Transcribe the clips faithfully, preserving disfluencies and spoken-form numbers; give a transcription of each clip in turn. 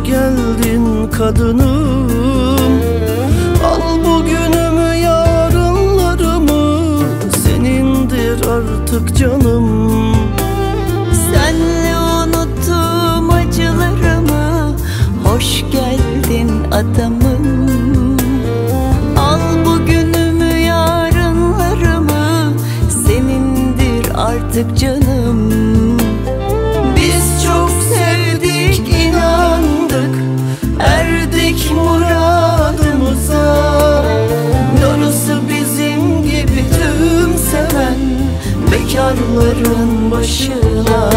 geldin kadınım. Al bugünümü yarınlarımı, senindir artık canım. Senle unuttum acılarımı, hoş geldin adamım. Al bugünümü yarınlarımı, senindir artık canım. Biz çok sevdik, inandık, erdik muradımıza. Darısı bizim gibi tüm seven bekarların başına.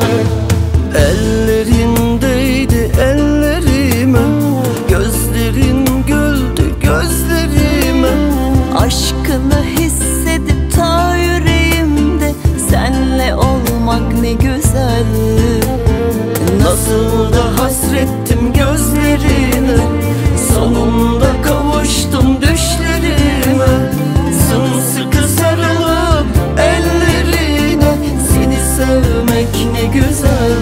Ellerindeydi ellerime, gözlerin güldü gözlerime. Aşkını hissedip ta yüreğimde, senle olmak ne güzel. Nasıl da hasrettim gözlerine, sonunda kavuştum düşlerime. Sımsıkı sarılıp ellerine, seni sevmek ne güzel.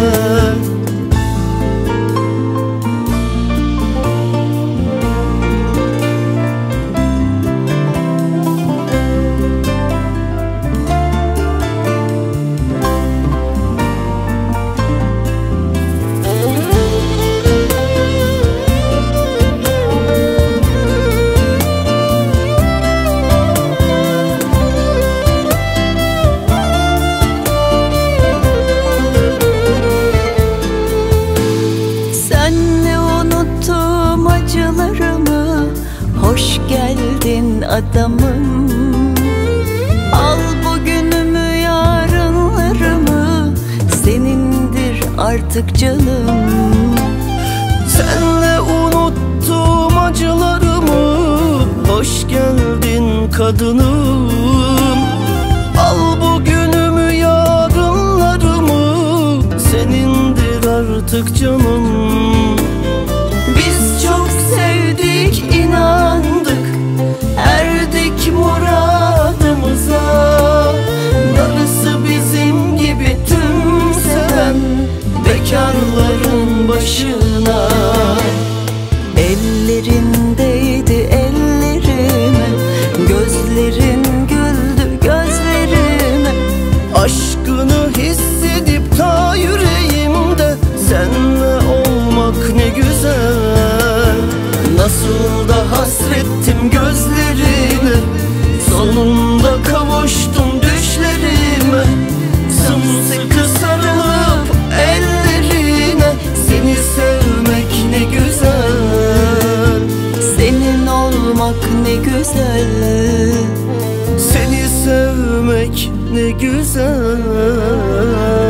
Hoş geldin adamım. Al bugünümü yarınlarımı, senindir artık canım. Senle unuttum acılarımı, hoş geldin kadınım. Al bugünümü yarınlarımı, senindir artık canım. Biz çok sevdik, inandık, erdik muradımıza. Darısı bizim gibi tüm seven bekarların başına. Ellerindeydi ellerime, gözlerin güldü gözlerime. Aşkını hissedip ta yüreğimde, seninle olmak ne güzel. Nasıl da hasrettim gözlerine, sonunda kavuştum düşlerime. Sımsıkı sarılıp ellerine, seni sevmek ne güzel. Senin olmak ne güzel. Seni sevmek ne güzel.